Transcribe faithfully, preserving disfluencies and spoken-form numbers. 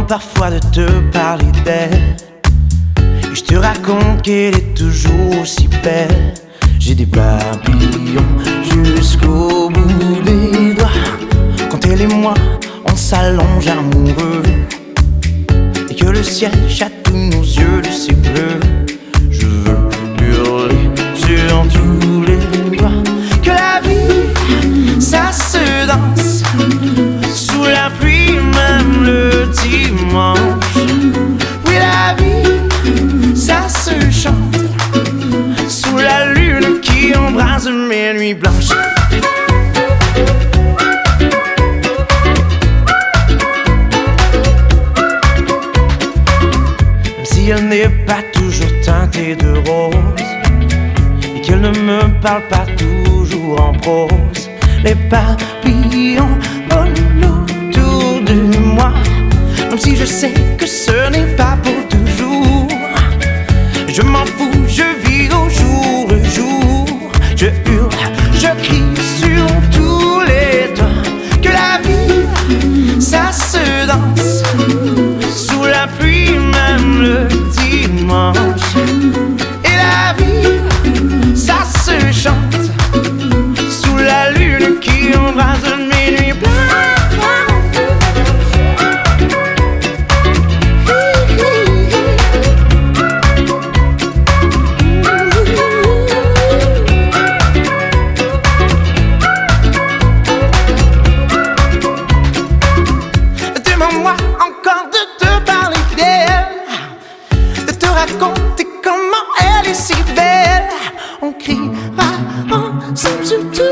parfois de te parler d'elle. Et je te raconte qu'elle est toujours aussi belle. J'ai des papillons jusqu'au bout des doigts. Quand elle et moi, on s'allonge amoureux, et que le ciel chatouille nos yeux de ses bleus. Je veux hurler sur tous les doigts que la vie, ça se danse sous la pluie, même le dimanche. Oui, la vie, ça se chante sous la lune qui embrase mes nuits blanches. Même si elle n'est pas toujours teintée de rose, et qu'elle ne me parle pas toujours en prose, les papillons volent autour de moi. Même si je sais que ce n'est pas pour toujours, je m'en fous, je vis au jour le jour. Je hurle, je crie sur tous les toits que la vie, ça se danse sous la pluie, même le dimanche. Et la vie, ça se chante sous la lune qui embrase mes nuits blanches. Demande-moi encore de te parler d'elle, de te raconter comment elle est si belle. On criera ensemble sur tout.